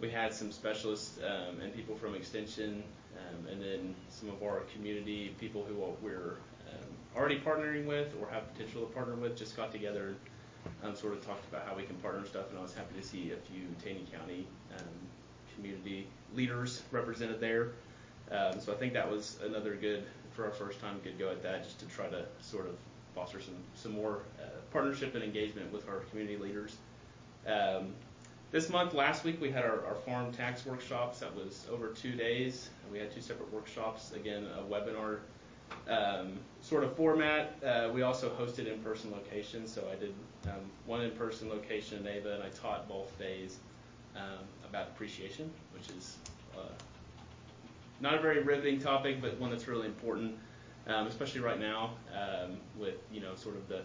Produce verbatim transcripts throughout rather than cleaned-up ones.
we had some specialists um, and people from Extension, um, and then some of our community people who we're um, already partnering with or have potential to partner with just got together and um, sort of talked about how we can partner and stuff, and I was happy to see a few Taney County um, community leaders represented there. Um, so I think that was another good, for our first time, good go at that, just to try to sort of foster some, some more uh, partnership and engagement with our community leaders. Um, This month, last week, we had our, our farm tax workshops. That was over two days. We had two separate workshops. Again, a webinar um, sort of format. Uh, we also hosted in-person locations. So I did um, one in-person location in Ava, and I taught both days um, about appreciation, which is uh, not a very riveting topic, but one that's really important, um, especially right now um, with, you know, sort of the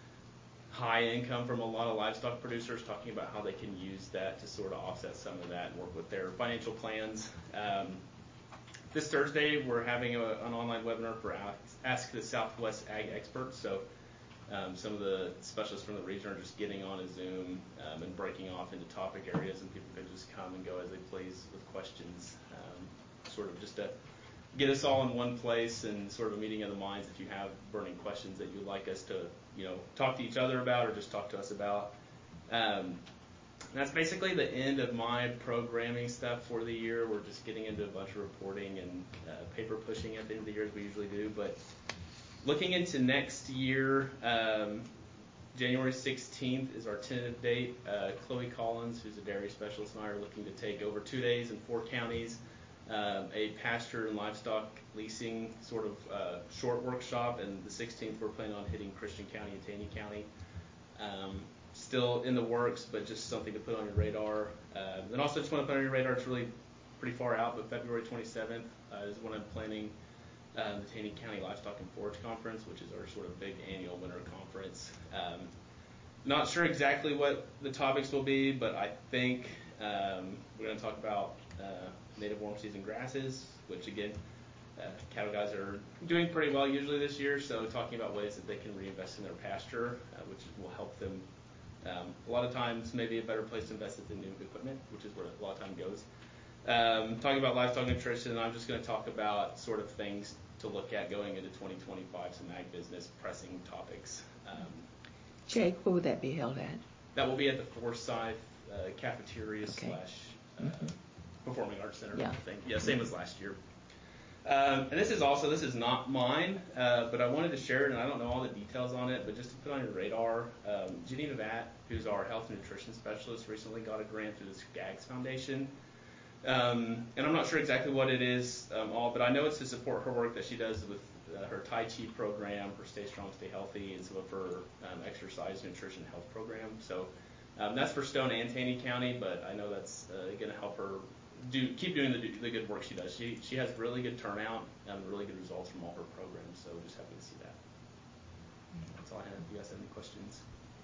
high income from a lot of livestock producers, talking about how they can use that to sort of offset some of that and work with their financial plans. Um, this Thursday, we're having a, an online webinar for Ask, Ask the Southwest Ag Experts. So um, some of the specialists from the region are just getting on a Zoom um, and breaking off into topic areas, and people can just come and go as they please with questions, um, sort of just to get us all in one place and sort of a meeting of the minds if you have burning questions that you'd like us to, you know, talk to each other about or just talk to us about. Um, that's basically the end of my programming stuff for the year. We're just getting into a bunch of reporting and uh, paper pushing at the end of the year as we usually do. But looking into next year, um, January sixteenth is our tentative date. Uh, Chloe Collins, who's a dairy specialist, and I are looking to take over two days in four counties. Um, a pasture and livestock leasing sort of uh, short workshop, and the sixteenth we're planning on hitting Christian County and Taney County. Um, still in the works, but just something to put on your radar. Uh, and also just want to put on your radar, it's really pretty far out, but February twenty-seventh uh, is when I'm planning um, the Taney County Livestock and Forage Conference, which is our sort of big annual winter conference. Um, not sure exactly what the topics will be, but I think um, we're going to talk about uh, native warm season grasses, which again, uh, cattle guys are doing pretty well usually this year, so talking about ways that they can reinvest in their pasture, uh, which will help them um, a lot of times maybe a better place to invest it than new equipment, which is where a lot of time goes. Um, talking about livestock nutrition, and I'm just going to talk about sort of things to look at going into twenty twenty-five, some ag business pressing topics. Um, Jake, where would that be held at? That will be at the Forsyth uh, cafeteria okay. slash uh, mm-hmm. Performing Arts Center. Yeah. I think. Yeah, same as last year. Um, and this is also, this is not mine, uh, but I wanted to share it, and I don't know all the details on it, but just to put on your radar, um, Janina Vatt, who's our health and nutrition specialist, recently got a grant through the SCAGS Foundation. Um, and I'm not sure exactly what it is um, all, but I know it's to support her work that she does with uh, her Tai Chi program, her Stay Strong, Stay Healthy, and some of her um, exercise, nutrition, health program. So um, that's for Stone and Taney County, but I know that's uh, going to help her do keep doing the, the good work she does. She she has really good turnout and really good results from all her programs, so just happy to see that. That's all I have. If you guys have any questions.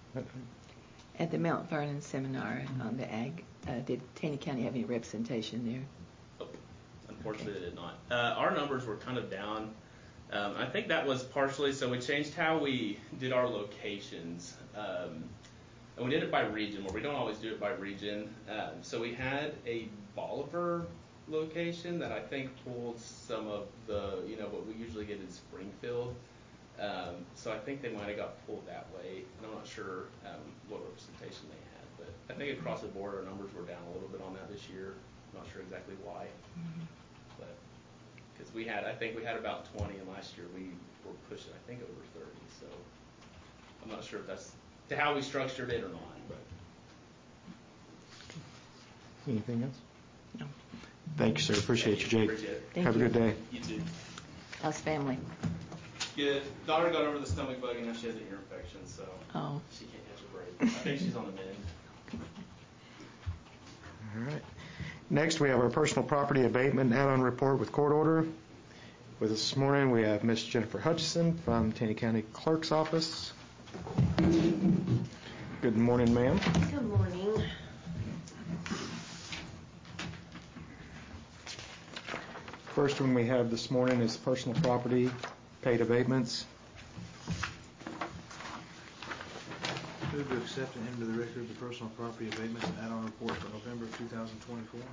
At the Mount Vernon seminar on the ag, uh, did Taney County have any representation there? Oh, unfortunately, okay. They did not. Uh, our numbers were kind of down. Um, I think that was partially, so we changed how we did our locations. Um, and we did it by region, where we don't always do it by region. Um, so we had a Bolivar location that I think pulled some of the, you know, what we usually get in Springfield. Um, so I think they might have got pulled that way, and I'm not sure um, what representation they had, but I think across the board our numbers were down a little bit on that this year. I'm not sure exactly why, mm-hmm. but because we had, I think we had about twenty, and last year we were pushing, I think, over thirty. So I'm not sure if that's to how we structured it or not. But anything else? No. Thank you, sir. Appreciate you, Jake. Appreciate it. Thank Have you. a good day. You too. How's family? Good. Daughter got over the stomach bug, and now she has an ear infection, so oh. she can't catch a break. I think she's on the mend. All right. Next, we have our personal property abatement add-on report with court order. With us this morning, we have Miss Jennifer Hutchison from Taney County Clerk's Office. Good morning, ma'am. Good morning. First one we have this morning is personal property paid abatements. Move to accept and enter the record the personal property abatements and add-on report for November two thousand twenty-four.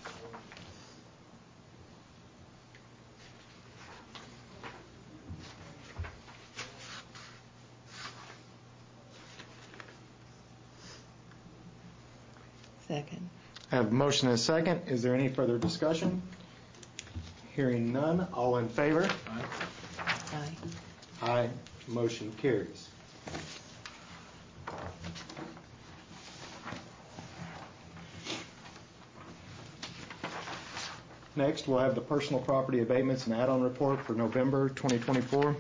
Second. I have a motion and a second. Is there any further discussion? Hearing none, all in favor? Aye. Aye. Aye. Motion carries. Next, we'll have the personal property abatements and add-on report for November twenty twenty-four.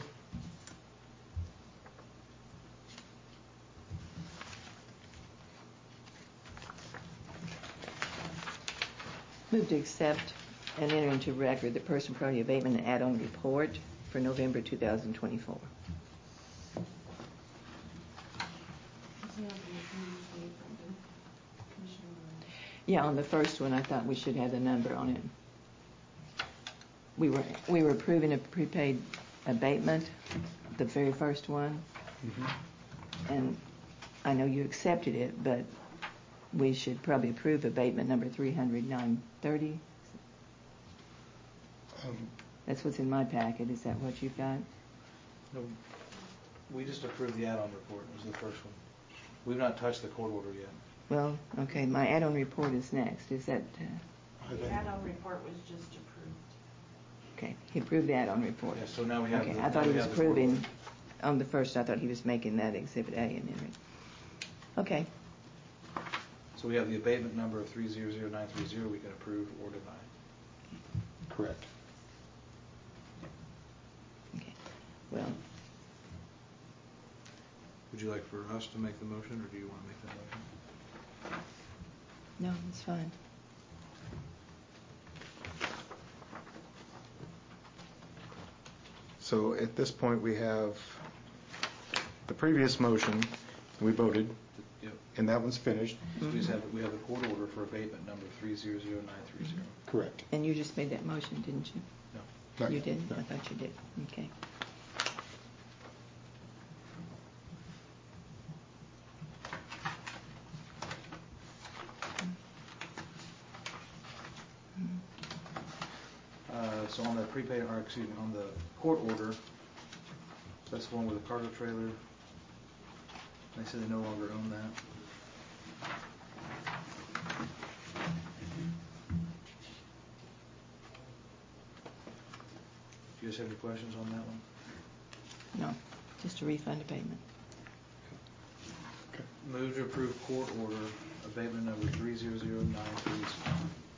Move to accept and enter into record the personal property abatement and add-on report for November two thousand twenty-four. Yeah, on the first one, I thought we should have the number on it. We were we were approving a prepaid abatement, the very first one, Mm-hmm. and I know you accepted it, but we should probably approve abatement number three hundred nine thirty. Um, That's what's in my packet. Is that what you've got? No, we just approved the add-on report. It was the first one. We've not touched the court order yet. Well, okay, my add-on report is next. Is that, uh, The add-on report was just approved. okay, he approved the add-on report. Yeah, so now we have Okay, the- I thought now he we was have the court approving, order. on the first, I thought he was making that Exhibit A and then, okay, So we have the abatement number of three zero zero nine three zero we can approve or deny. Correct. okay. Well, Would you like for us to make the motion, or do you want to make that motion? no, it's fine. So at this point, we have the previous motion, we voted, Yep. and that one's finished. So we just have, we have the court order for abatement number three zero zero nine three zero. Correct. And you just made that motion, didn't you? No. Not You yet. did? No. I thought you did. Okay. Uh, so on the prepaid, or excuse me, on the court order, so that's the one with the cargo trailer. They said they no longer own that. Do you guys have any questions on that one? No, just a refund abatement. Move to approve court order abatement number three zero zero nine three zero.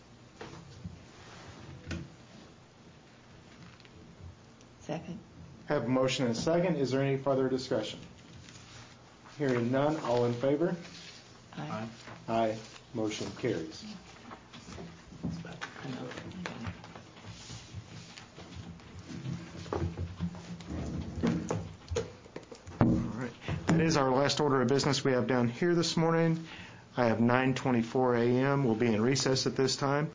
Second? Have a motion and a second. Is there any further discussion? Hearing none, all in favor? Aye. Aye. Motion carries. I know. All right. That is our last order of business we have down here this morning. I have nine twenty-four a m We'll be in recess at this time.